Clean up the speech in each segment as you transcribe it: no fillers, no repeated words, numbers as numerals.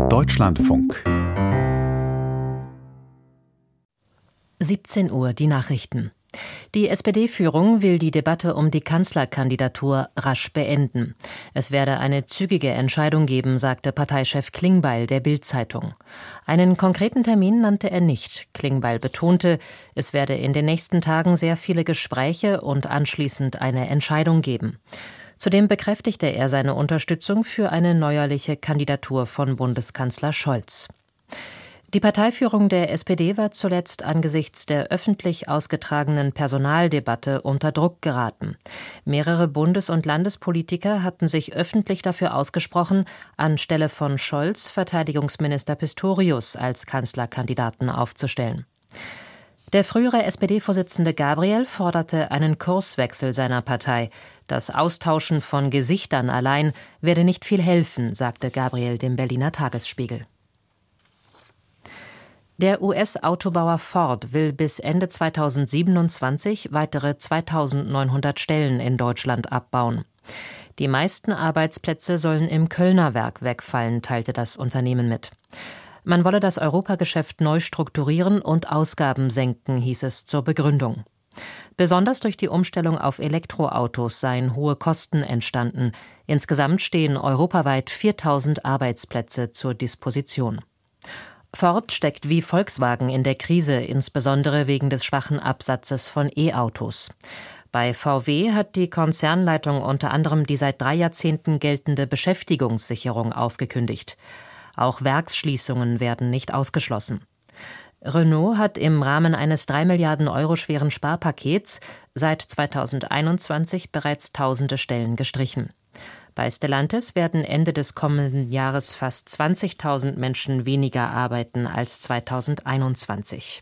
Deutschlandfunk. 17 Uhr, die Nachrichten. Die SPD-Führung will die Debatte um die Kanzlerkandidatur rasch beenden. Es werde eine zügige Entscheidung geben, sagte Parteichef Klingbeil der Bild-Zeitung. Einen konkreten Termin nannte er nicht. Klingbeil betonte, es werde in den nächsten Tagen sehr viele Gespräche und anschließend eine Entscheidung geben. Zudem bekräftigte er seine Unterstützung für eine neuerliche Kandidatur von Bundeskanzler Scholz. Die Parteiführung der SPD war zuletzt angesichts der öffentlich ausgetragenen Personaldebatte unter Druck geraten. Mehrere Bundes- und Landespolitiker hatten sich öffentlich dafür ausgesprochen, anstelle von Scholz Verteidigungsminister Pistorius als Kanzlerkandidaten aufzustellen. Der frühere SPD-Vorsitzende Gabriel forderte einen Kurswechsel seiner Partei. Das Austauschen von Gesichtern allein werde nicht viel helfen, sagte Gabriel dem Berliner Tagesspiegel. Der US-Autobauer Ford will bis Ende 2027 weitere 2.900 Stellen in Deutschland abbauen. Die meisten Arbeitsplätze sollen im Kölner Werk wegfallen, teilte das Unternehmen mit. Man wolle das Europageschäft neu strukturieren und Ausgaben senken, hieß es zur Begründung. Besonders durch die Umstellung auf Elektroautos seien hohe Kosten entstanden. Insgesamt stehen europaweit 4.000 Arbeitsplätze zur Disposition. Ford steckt wie Volkswagen in der Krise, insbesondere wegen des schwachen Absatzes von E-Autos. Bei VW hat die Konzernleitung unter anderem die seit 3 Jahrzehnten geltende Beschäftigungssicherung aufgekündigt. Auch Werksschließungen werden nicht ausgeschlossen. Renault hat im Rahmen eines 3 Milliarden Euro schweren Sparpakets seit 2021 bereits tausende Stellen gestrichen. Bei Stellantis werden Ende des kommenden Jahres fast 20.000 Menschen weniger arbeiten als 2021.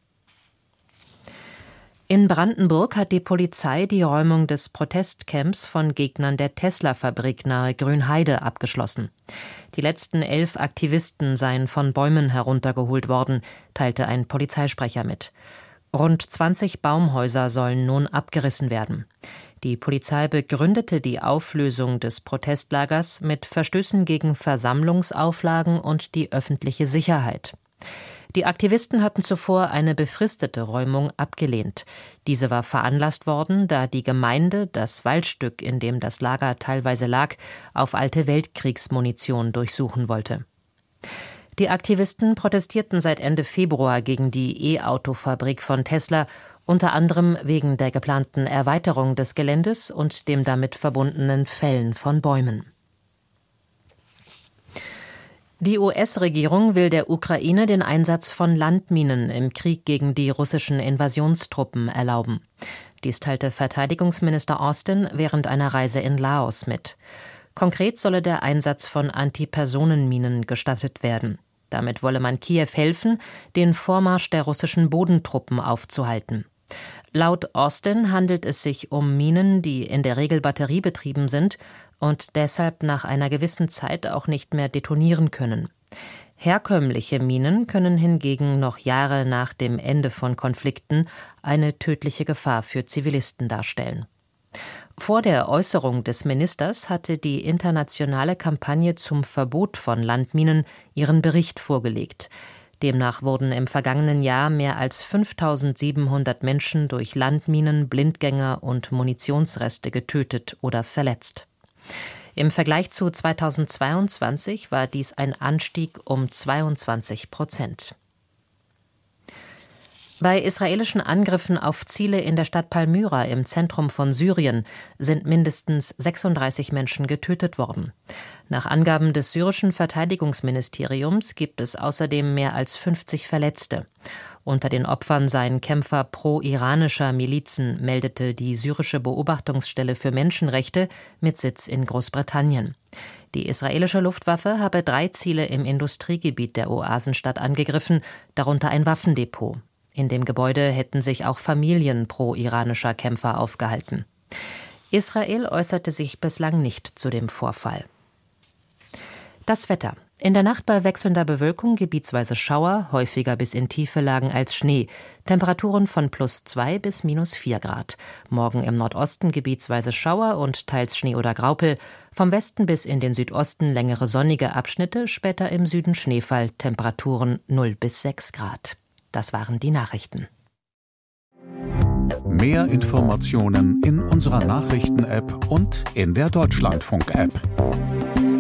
In Brandenburg hat die Polizei die Räumung des Protestcamps von Gegnern der Tesla-Fabrik nahe Grünheide abgeschlossen. Die letzten 11 Aktivisten seien von Bäumen heruntergeholt worden, teilte ein Polizeisprecher mit. Rund 20 Baumhäuser sollen nun abgerissen werden. Die Polizei begründete die Auflösung des Protestlagers mit Verstößen gegen Versammlungsauflagen und die öffentliche Sicherheit. Die Aktivisten hatten zuvor eine befristete Räumung abgelehnt. Diese war veranlasst worden, da die Gemeinde das Waldstück, in dem das Lager teilweise lag, auf alte Weltkriegsmunition durchsuchen wollte. Die Aktivisten protestierten seit Ende Februar gegen die E-Auto-Fabrik von Tesla, unter anderem wegen der geplanten Erweiterung des Geländes und dem damit verbundenen Fällen von Bäumen. Die US-Regierung will der Ukraine den Einsatz von Landminen im Krieg gegen die russischen Invasionstruppen erlauben. Dies teilte Verteidigungsminister Austin während einer Reise in Laos mit. Konkret solle der Einsatz von Antipersonenminen gestattet werden. Damit wolle man Kiew helfen, den Vormarsch der russischen Bodentruppen aufzuhalten. Laut Austin handelt es sich um Minen, die in der Regel batteriebetrieben sind und deshalb nach einer gewissen Zeit auch nicht mehr detonieren können. Herkömmliche Minen können hingegen noch Jahre nach dem Ende von Konflikten eine tödliche Gefahr für Zivilisten darstellen. Vor der Äußerung des Ministers hatte die internationale Kampagne zum Verbot von Landminen ihren Bericht vorgelegt. Demnach wurden im vergangenen Jahr mehr als 5.700 Menschen durch Landminen, Blindgänger und Munitionsreste getötet oder verletzt. Im Vergleich zu 2022 war dies ein Anstieg um 22%. Bei israelischen Angriffen auf Ziele in der Stadt Palmyra im Zentrum von Syrien sind mindestens 36 Menschen getötet worden. Nach Angaben des syrischen Verteidigungsministeriums gibt es außerdem mehr als 50 Verletzte. Unter den Opfern seien Kämpfer pro-iranischer Milizen, meldete die syrische Beobachtungsstelle für Menschenrechte mit Sitz in Großbritannien. Die israelische Luftwaffe habe 3 Ziele im Industriegebiet der Oasenstadt angegriffen, darunter ein Waffendepot. In dem Gebäude hätten sich auch Familien pro-iranischer Kämpfer aufgehalten. Israel äußerte sich bislang nicht zu dem Vorfall. Das Wetter. In der Nacht bei wechselnder Bewölkung gebietsweise Schauer, häufiger bis in tiefe Lagen als Schnee. Temperaturen von +2 bis -4 Grad. Morgen im Nordosten gebietsweise Schauer und teils Schnee oder Graupel. Vom Westen bis in den Südosten längere sonnige Abschnitte, später im Süden Schneefall, Temperaturen 0 bis 6 Grad. Das waren die Nachrichten. Mehr Informationen in unserer Nachrichten-App und in der Deutschlandfunk-App.